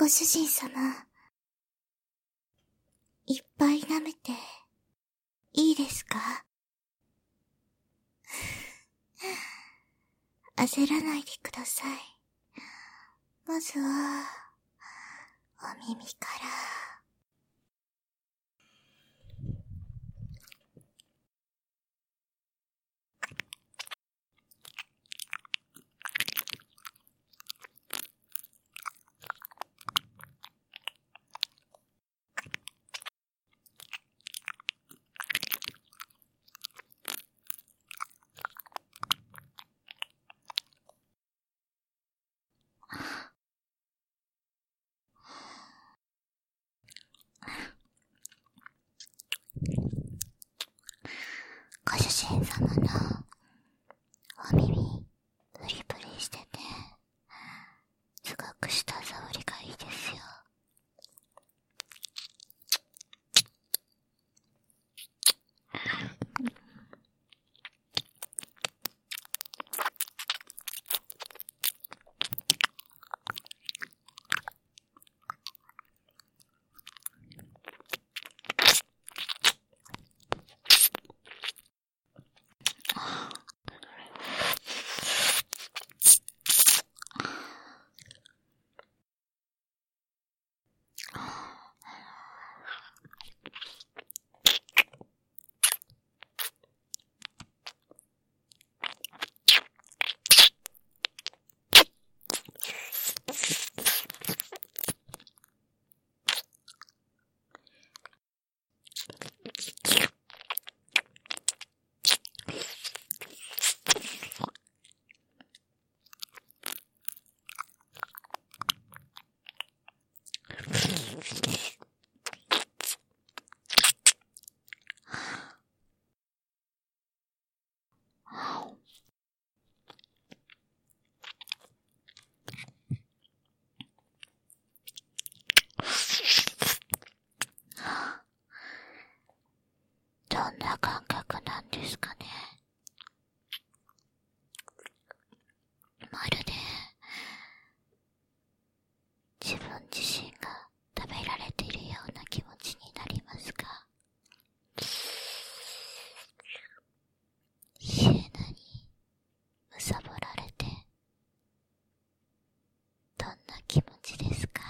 ご主人様、いっぱい舐めて、いいですか？焦らないでください。まずは、お耳から。ご主人様のお耳プリプリしてて、すごく舌触りがいいですよ。どんな感覚なんですかね。まるで自分自身が食べられているような気持ちになりますが、シエナにむさぼられてどんな気持ちですか？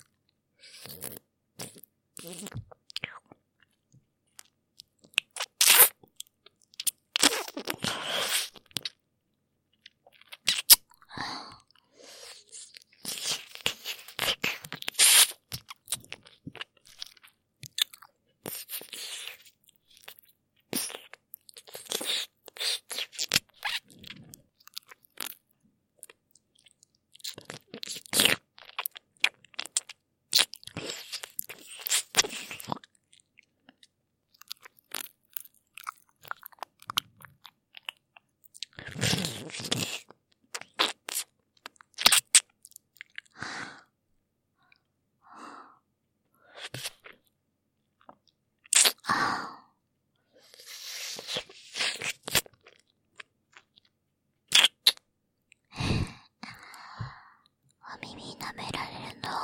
お耳舐められるの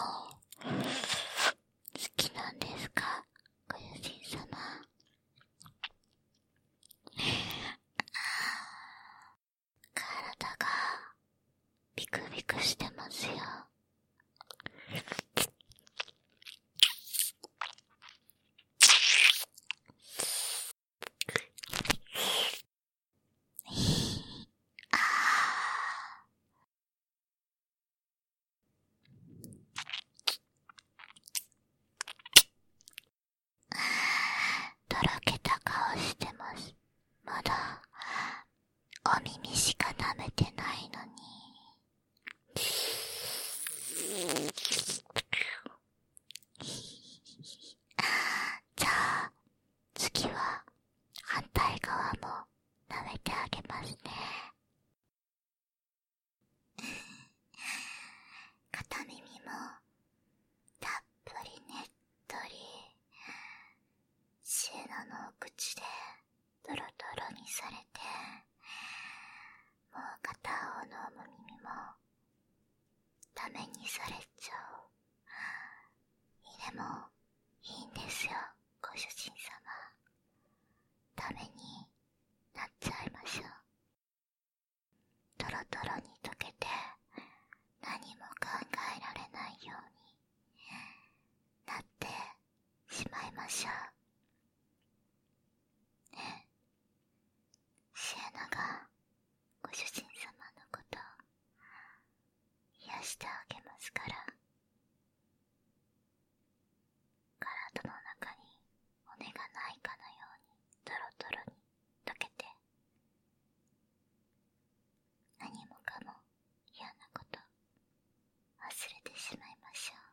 好きなんですか、ご主人様。体がビクビクしてますよ。とろけた顔してます。まだお耳しか舐めてないのに。じゃあ次は反対側も舐めてあげますね。片耳もたっぷりねっとり、シエナのお口でドロドロにされて、もう片方のお耳もダメにされちゃう。 してあげますから。体の中に骨がないかのようにドロドロに溶けて、何もかも嫌なこと忘れてしまいましょう。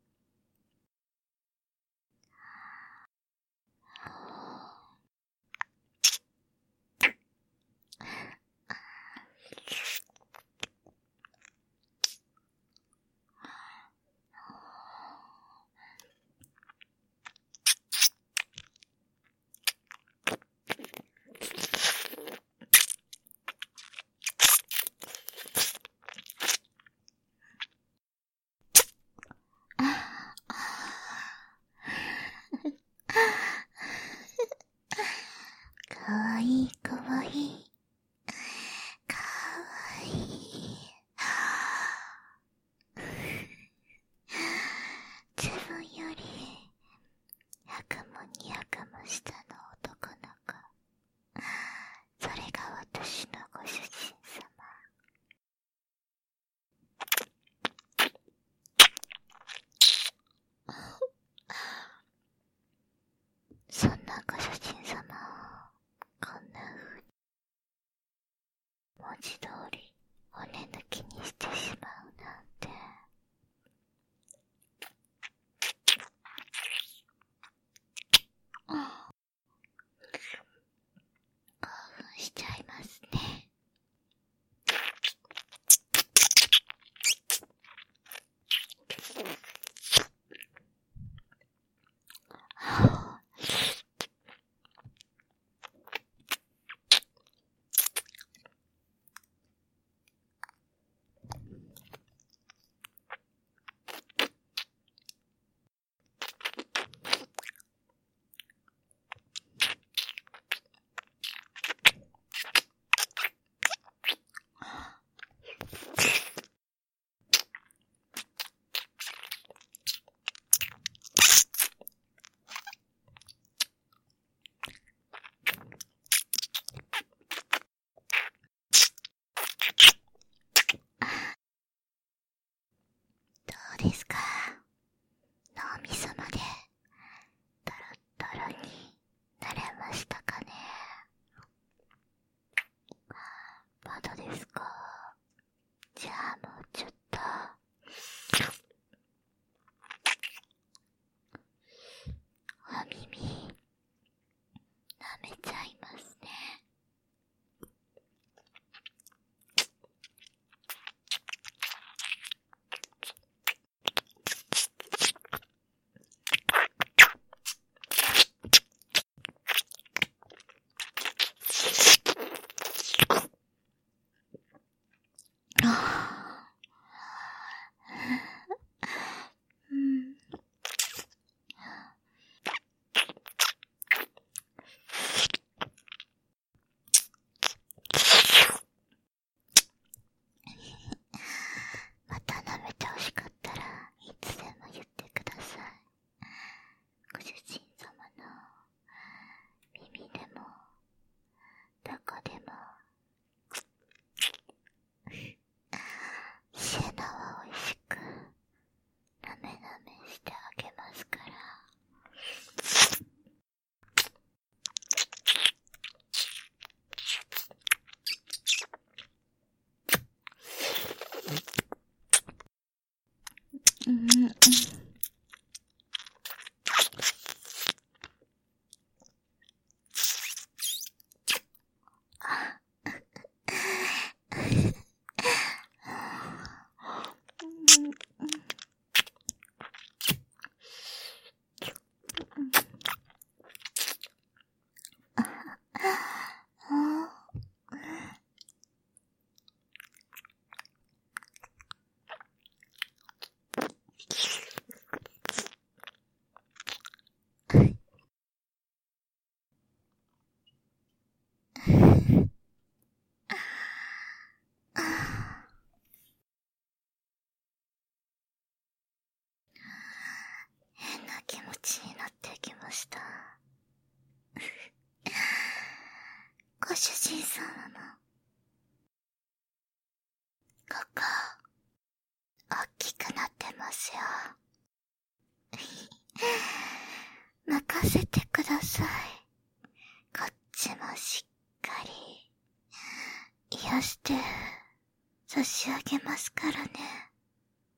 かわいいかわいいかわいい。自分より100も200も下の男の子、それが私のご主人様。そんなご主人様をこんな風に文字通り骨抜きにしてしまうなんて。興奮しちゃいますね。どうですか？脳みそまでドロッドロになれましたかね？まだですか？じゃあもうちょっと。お耳舐めちゃいますね。また舐めてほしかったらいつでも言ってください。ご主人様の耳でもどこでもシェナは美味しくなめなめしてあげますから。変な気持ちになってきました。ご主人様のここますよ。任せて